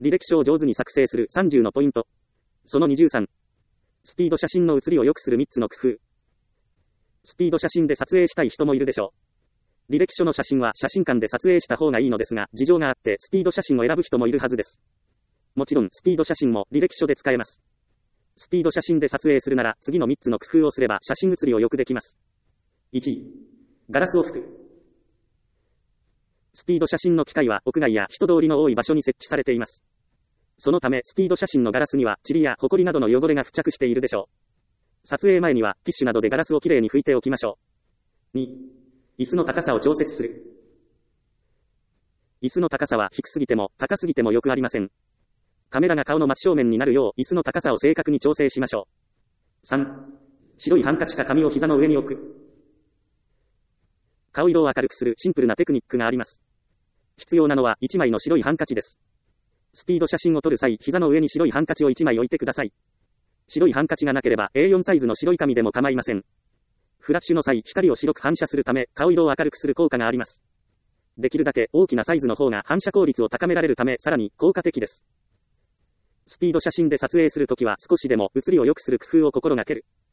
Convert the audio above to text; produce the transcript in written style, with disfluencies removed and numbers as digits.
履歴書を上手に作成する30のポイント。その23。スピード写真の写りを良くする3つの工夫。スピード写真で撮影したい人もいるでしょう。履歴書の写真は写真館で撮影した方がいいのですが、事情があってスピード写真を選ぶ人もいるはずです。もちろんスピード写真も履歴書で使えます。スピード写真で撮影するなら次の3つの工夫をすれば写真写りをよくできます。1、ガラスを拭く。スピード写真の機械は屋外や人通りの多い場所に設置されています。そのためスピード写真のガラスには塵や埃などの汚れが付着しているでしょう。撮影前にはティッシュなどでガラスをきれいに拭いておきましょう。2、椅子の高さを調節する。椅子の高さは低すぎても高すぎてもよくありません。カメラが顔の真正面になるよう椅子の高さを正確に調整しましょう。3、白いハンカチか紙を膝の上に置く。顔色を明るくするシンプルなテクニックがあります。必要なのは1枚の白いハンカチです。スピード写真を撮る際、膝の上に白いハンカチを1枚置いてください。白いハンカチがなければ A4 サイズの白い紙でも構いません。フラッシュの際、光を白く反射するため、顔色を明るくする効果があります。できるだけ大きなサイズの方が反射効率を高められるため、さらに効果的です。スピード写真で撮影するときは少しでも写りを良くする工夫を心がける。